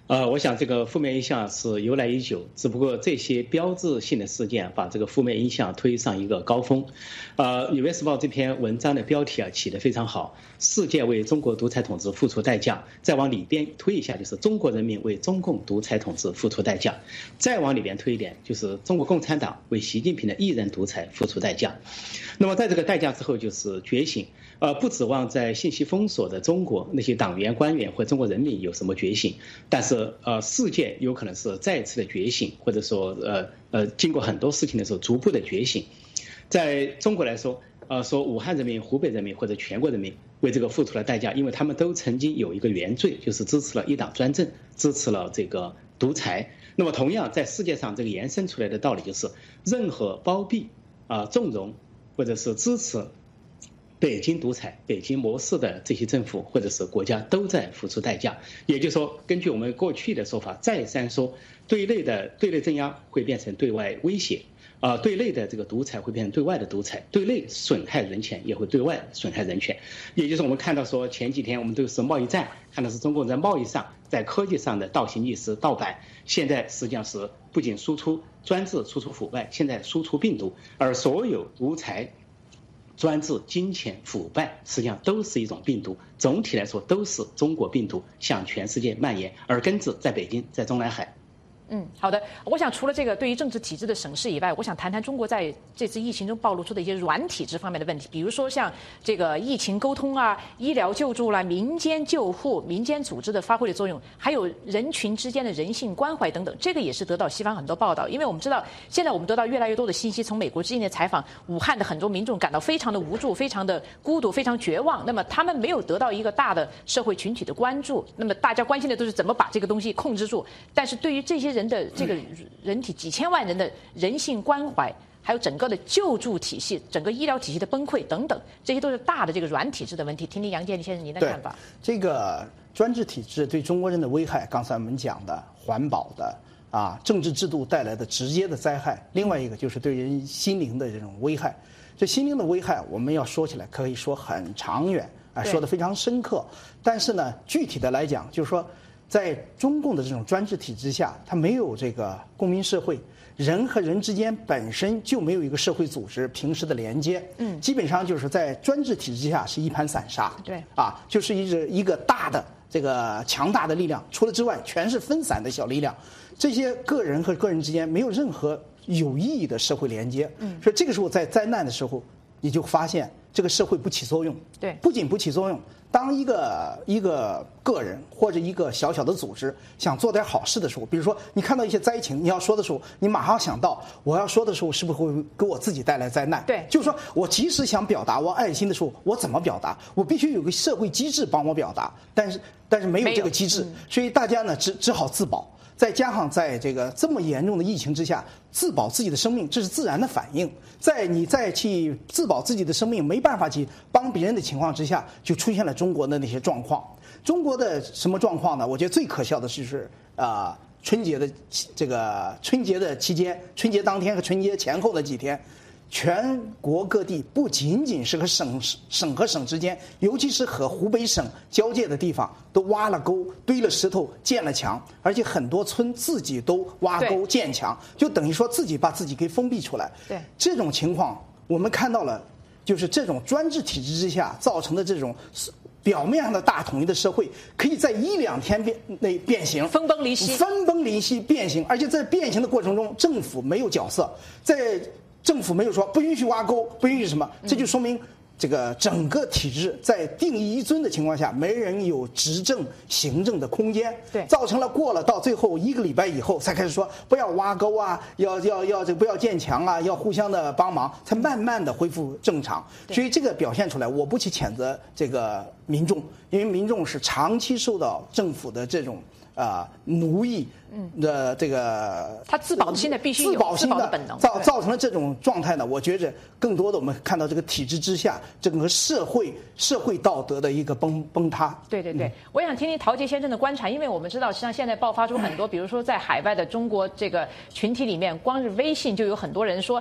我想这个负面印象是由来已久，只不过这些标志性的事件把这个负面印象推上一个高峰。纽约时报这篇文章的标题起得非常好，世界为中国独裁统治付出代价。再往里边推一下，就是中国人民为中共独裁统治付出代价。再往里边推一点，就是中国共产党为习近平的一人独裁付出代价。那么在这个代价之后就是觉醒。不指望在信息封锁的中国那些党员官员或中国人民有什么觉醒，但是世界有可能是再次的觉醒，或者说经过很多事情的时候逐步的觉醒。在中国来说，说武汉人民、湖北人民或者全国人民为这个付出了代价，因为他们都曾经有一个原罪，就是支持了一党专政，支持了这个独裁。那么同样在世界上这个延伸出来的道理就是，任何包庇纵容或者是支持北京独裁、北京模式的这些政府或者是国家都在付出代价。也就是说，根据我们过去的说法，再三说，对内镇压会变成对外威胁，对内的这个独裁会变成对外的独裁，对内损害人权也会对外损害人权。也就是我们看到说，前几天我们都是贸易战，看到是中国在贸易上、在科技上的倒行逆施、盗版，现在实际上是不仅输出专制、输出腐败，现在输出病毒，而所有独裁、专制、金钱、腐败实际上都是一种病毒，总体来说都是中国病毒向全世界蔓延，而根治在北京，在中南海。 好的。我想除了这个对于政治体制的审视以外，我想谈谈中国在这次疫情中暴露出的一些软体制方面的问题，比如说像这个疫情沟通啊、医疗救助啦、民间救护、民间组织的发挥的作用，还有人群之间的人性关怀等等，这个也是得到西方很多报道。因为我们知道，现在我们得到越来越多的信息，从美国之音的采访，武汉的很多民众感到非常的无助、非常的孤独、非常绝望。那么他们没有得到一个大的社会群体的关注，那么大家关心的都是怎么把这个东西控制住。但是对于这些人的这个人体几千万人的人性关怀，还有整个的救助体系、整个医疗体系的崩溃等等，这些都是大的这个软体制的问题。听听杨建立先生您的看法。 这个专制体制对中国人的危害，刚才我们讲的环保的政治制度带来的直接的灾害，另外一个就是对人心灵的这种危害。这心灵的危害，我们要说起来可以说很长远说得非常深刻。但是呢，具体的来讲，就是说，在中共的这种专制体制下，它没有这个公民社会，人和人之间本身就没有一个社会组织平时的连接，基本上就是在专制体制下是一盘散沙，就是一个大的这个强大的力量，除了之外全是分散的小力量，这些个人和个人之间没有任何有意义的社会连接，所以这个时候在灾难的时候，你就发现这个社会不起作用，不仅不起作用。当一个个人或者一个小小的组织想做点好事的时候，比如说你看到一些灾情，你要说的时候，你马上想到我要说的时候是不是会给我自己带来灾难？就是说我即使想表达我爱心的时候，我怎么表达？我必须有个社会机制帮我表达，但是没有这个机制，所以大家呢只好自保。再加上在这个这么严重的疫情之下，自保自己的生命，这是自然的反应。在你再去自保自己的生命，没办法去帮别人的情况之下，就出现了中国的那些状况。中国的什么状况呢？我觉得最可笑的就是春节的期间，春节当天和春节前后的几天，全国各地不仅仅是和省和省之间，尤其是和湖北省交界的地方，都挖了沟、堆了石头、建了墙，而且很多村自己都挖沟建墙，就等于说自己把自己给封闭出来。这种情况我们看到了，就是这种专制体制之下造成的这种表面上的大统一的社会，可以在1-2天内变形， 分崩离析变形，而且在变形的过程中，政府没有角色，政府没有说不允许挖沟，不允许什么，这就说明这个整个体制在定义一尊的情况下，没人有执政行政的空间，造成了过了到最后1个礼拜以后才开始说不要挖沟啊，要这不要建墙啊，要互相的帮忙，才慢慢的恢复正常。所以这个表现出来，我不去谴责这个民众，因为民众是长期受到政府的这种奴役的这个， 他自保心的必须有自保的本能， 造成了这种状态呢。我觉着更多的我们看到这个体制之下，整个社会道德的一个崩塌。 对，我想听听陶杰先生的观察，因为我们知道，实际上现在爆发出很多，比如说在海外的中国这个群体里面，光是微信就有很多人说，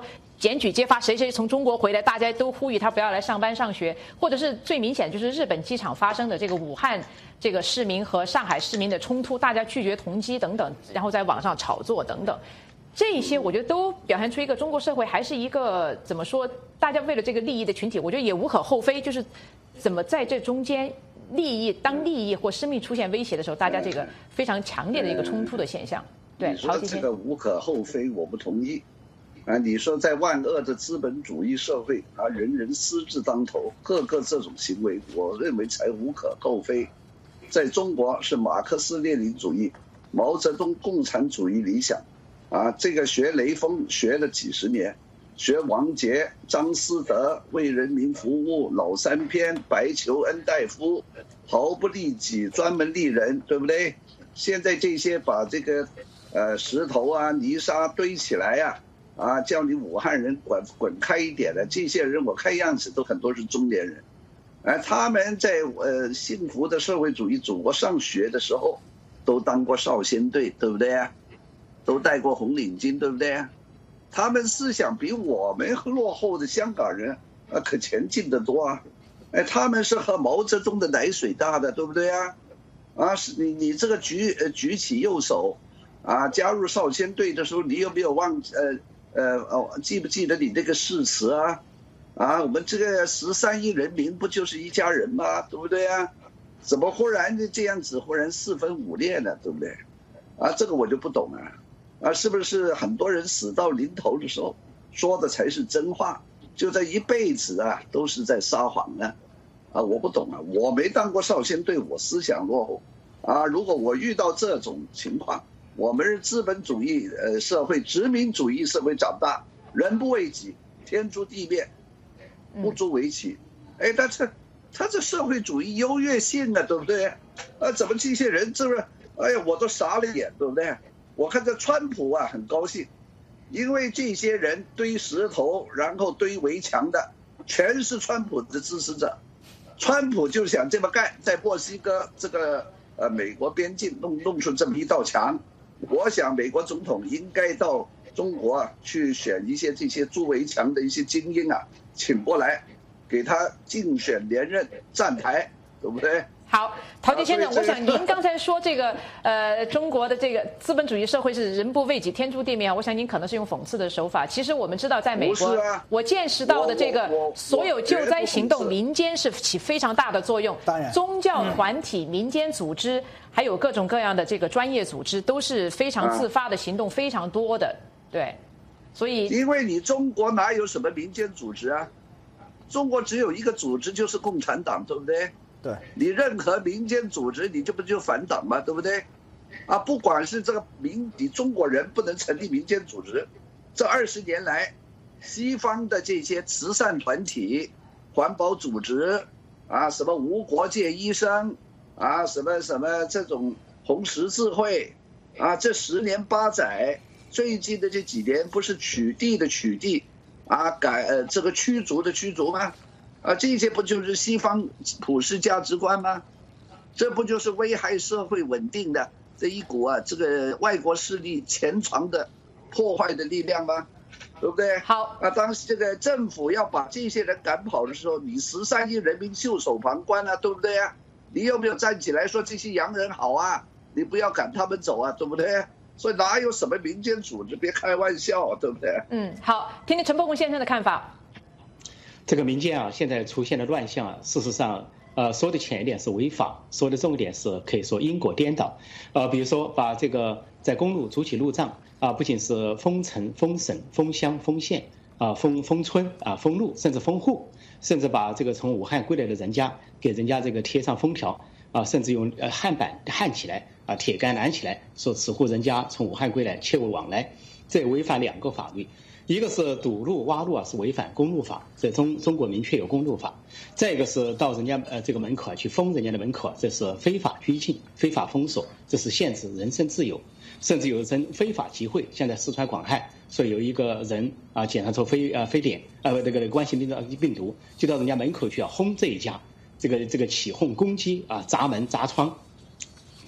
检举揭发谁谁从中国回来，大家都呼吁他不要来上班上学，或者是最明显就是日本机场发生的这个武汉这个市民和上海市民的冲突，大家拒绝同机等等，然后在网上炒作等等。这一些我觉得都表现出一个中国社会还是一个怎么说，大家为了这个利益的群体，我觉得也无可厚非，就是怎么在这中间当利益或生命出现威胁的时候，大家这个非常强烈的一个冲突的现象。对， 你说这个无可厚非，我不同意。你说在万恶的资本主义社会人人私字当头，各个这种行为，我认为才无可厚非。在中国是马克思列宁主义、毛泽东共产主义理想。这个学雷锋学了几十年，学王杰、张思德为人民服务、老三篇、白求恩大夫，毫不利己，专门利人，对不对？现在这些把这个石头泥沙堆起来叫你武汉人滚开一点的这些人，我看样子都很多是中年人，他们在幸福的社会主义祖国上学的时候，都当过少先队，对不对都戴过红领巾，对不对？他们思想比我们落后的香港人可前进得多他们是喝毛泽东的奶水大的，对不对是你这个举起右手加入少先队的时候，你有没有记不记得你这个誓词我们这个13亿人民不就是一家人吗？对不对怎么忽然这样子忽然4分5裂呢？对不对这个我就不懂是不是很多人死到临头的时候说的才是真话，就这一辈子都是在撒谎呢我不懂我没当过少先队，我思想落后如果我遇到这种情况，我们是资本主义社会、殖民主义社会长大，人不为己，天诛地灭，不足为奇但他这社会主义优越性对不对怎么这些人是不是我都傻了眼，对不对？我看这川普很高兴，因为这些人堆石头然后堆围墙的全是川普的支持者，川普就想这么干，在墨西哥这个美国边境弄出这么一道墙。我想美国总统应该到中国去选一些这些筑围墙的一些精英请过来，给他竞选连任站台，对不对？ 好，陶杰先生，我想您刚才说这个中国的这个资本主义社会是人不为己，天诛地灭，我想您可能是用讽刺的手法。其实我们知道，在美国，我见识到的这个所有救灾行动，民间是起非常大的作用。当然，宗教团体、民间组织，还有各种各样的这个专业组织，都是非常自发的行动，非常多的。对，所以因为你中国哪有什么民间组织中国只有一个组织，就是共产党，对不对？对，你任何民间组织，你这不就反党吗？对不对？不管是这个你中国人不能成立民间组织，这20年来，西方的这些慈善团体、环保组织什么无国界医生什么这种红十字会这10年8载，最近的这几年不是取缔的取缔这个驱逐的驱逐吗？这些不就是西方普世价值观吗？这不就是危害社会稳定的这一股这个外国势力潜藏的破坏的力量吗？对不对？ 好当这个政府要把这些人赶跑的时候，你13亿人民袖手旁观对不对你有没有站起来说这些洋人好你不要赶他们走对不对？所以哪有什么民间组织？别开玩笑对不对？ 好，听听陈伯宏先生的看法。 这个民间现在出现的乱象事实上说的浅一点是违法，说的重一点是可以说因果颠倒。比如说把这个在公路筑起路障不仅是封城、封省、封乡、封县封村封路，甚至封户，甚至把这个从武汉归来的人家给人家这个贴上封条甚至用焊板焊起来铁杆拦起来，说此户人家从武汉归来，切勿往来。这违反2个法律。一个是堵路挖路是违反公路法，在中国明确有公路法。再一个是到人家这个门口去封人家的门口，这是非法拘禁、非法封锁，这是限制人身自由。甚至有人非法集会，像在四川广汉，说有一个人检查出非典这个冠心病毒，就到人家门口去轰这一家，这个起哄攻击砸门砸窗。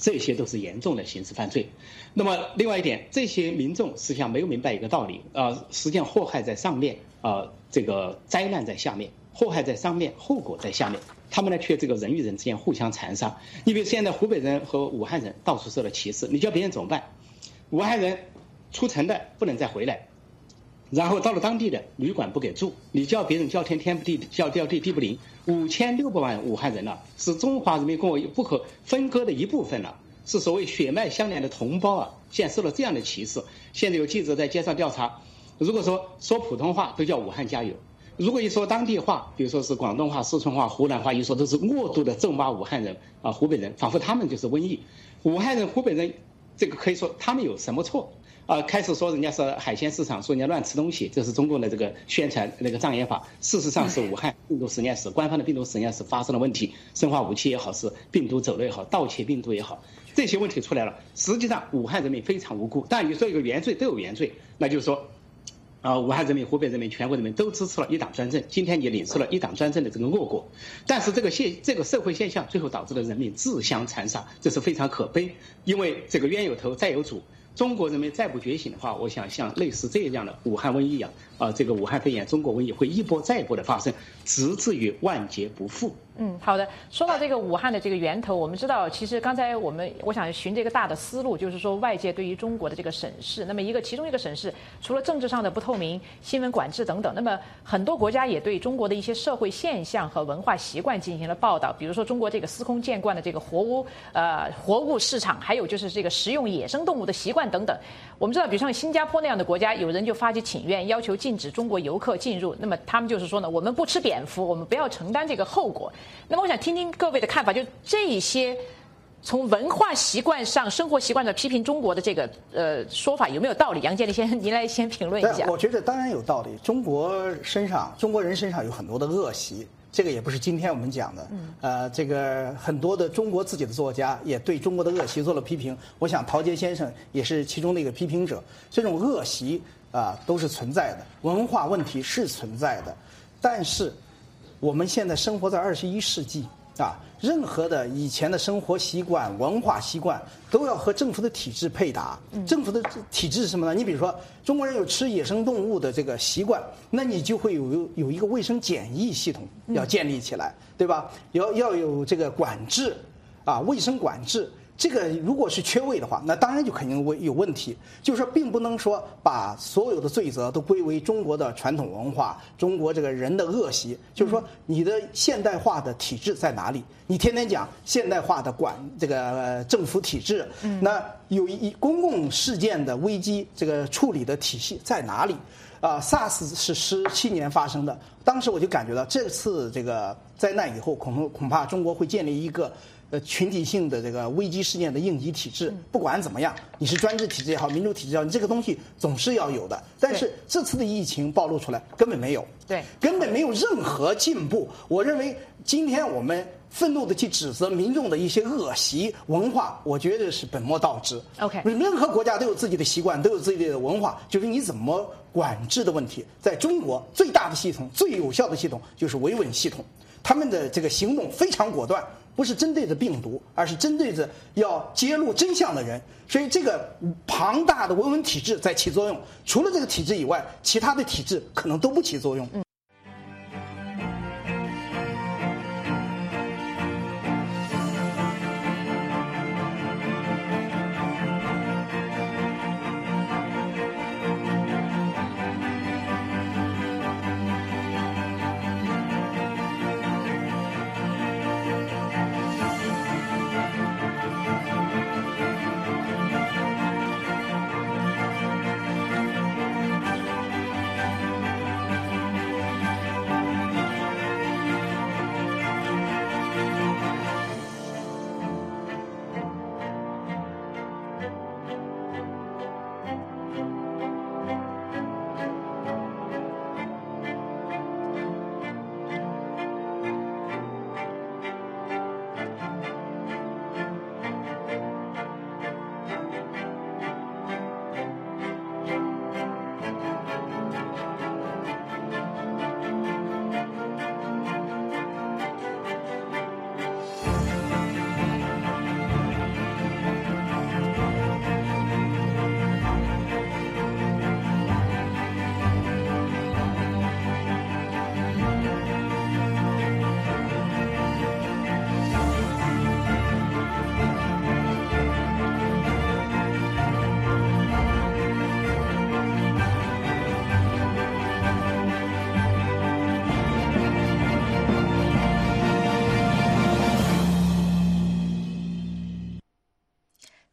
这些都是严重的刑事犯罪。那么另外一点，这些民众实际上没有明白一个道理，实际上祸害在上面，这个灾难在下面，祸害在上面，后果在下面。他们呢却这个人与人之间互相残杀。你比如现在湖北人和武汉人到处受到歧视，你叫别人怎么办？武汉人出城的不能再回来，然后到了当地的旅馆不给住，你叫别人叫天天不地，叫地地不灵。5600万武汉人了，是中华人民共和国不可分割的一部分了，是所谓血脉相连的同胞啊！现在受了这样的歧视。现在有记者在街上调查，如果说普通话都叫武汉加油，如果一说当地话，比如说是广东话、四川话、湖南话，一说都是恶毒的咒骂武汉人湖北人，仿佛他们就是瘟疫。武汉人、湖北人，这个可以说他们有什么错？开始说人家是海鲜市场，说人家乱吃东西，这是中共的这个宣传那个障眼法。事实上是武汉病毒实验室官方的病毒实验室发生了问题，生化武器也好，是病毒走了也好，盗窃病毒也好，这些问题出来了。实际上武汉人民非常无辜，但你说一个原罪都有原罪，那就是说武汉人民、湖北人民、全国人民都支持了一党专政，今天你领受了一党专政的这个恶果。但是这个社会现象最后导致了人民自相残杀，这是非常可悲。因为这个冤有头债有主，中国人民再不觉醒的话，我想像类似这样的武汉瘟疫这个武汉肺炎、中国瘟疫会一波再一波的发生，直至于万劫不复。 好的。说到这个武汉的这个源头，我们知道，其实刚才我想循这个大的思路，就是说外界对于中国的这个审视，那么其中一个审视，除了政治上的不透明、新闻管制等等，那么很多国家也对中国的一些社会现象和文化习惯进行了报道，比如说中国这个司空见惯的这个活物市场，还有就是这个食用野生动物的习惯等等。我们知道，比如像新加坡那样的国家，有人就发起请愿，要求禁止中国游客进入。那么他们就是说呢，我们不吃蝙蝠，我们不要承担这个后果。那么我想听听各位的看法，就这些从文化习惯上、生活习惯上批评中国的这个说法有没有道理？杨建立您来先评论一下。 我觉得当然有道理。中国人身上有很多的恶习。这个也不是今天我们讲的，这个很多的中国自己的作家也对中国的恶习做了批评。我想陶杰先生也是其中的一个批评者。这种恶习都是存在的，文化问题是存在的，但是我们现在生活在21世纪任何的以前的生活习惯、文化习惯都要和政府的体制配搭。政府的体制是什么呢？你比如说，中国人有吃野生动物的这个习惯，那你就会有一个卫生检疫系统要建立起来，对吧？要有这个管制卫生管制。这个如果是缺位的话，那当然就肯定有问题。就是说，并不能说把所有的罪责都归为中国的传统文化、中国这个人的恶习。就是说，你的现代化的体制在哪里？你天天讲现代化的这个政府体制，那有公共事件的危机这个处理的体系在哪里？SARS 是17年发生的，当时我就感觉到这次这个灾难以后，恐怕中国会建立一个群体性的这个危机事件的应急体制。不管怎么样，你是专制体制也好，民主体制也好，你这个东西总是要有的。但是这次的疫情暴露出来，根本没有，根本没有任何进步。我认为今天我们愤怒的去指责民众的一些恶习文化，我觉得是本末倒置。任何国家都有自己的习惯，都有自己的文化，就是你怎么管制的问题。在中国，最大的系统、最有效的系统就是维稳系统，他们的这个行动非常果断，不是针对着病毒，而是针对着要揭露真相的人。所以这个庞大的维稳体制在起作用，除了这个体制以外，其他的体制可能都不起作用。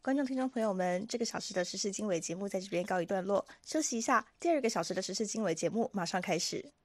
观众听众朋友们，这个小时的时事经纬节目在这边告一段落，休息一下，第2个小时的时事经纬节目马上开始。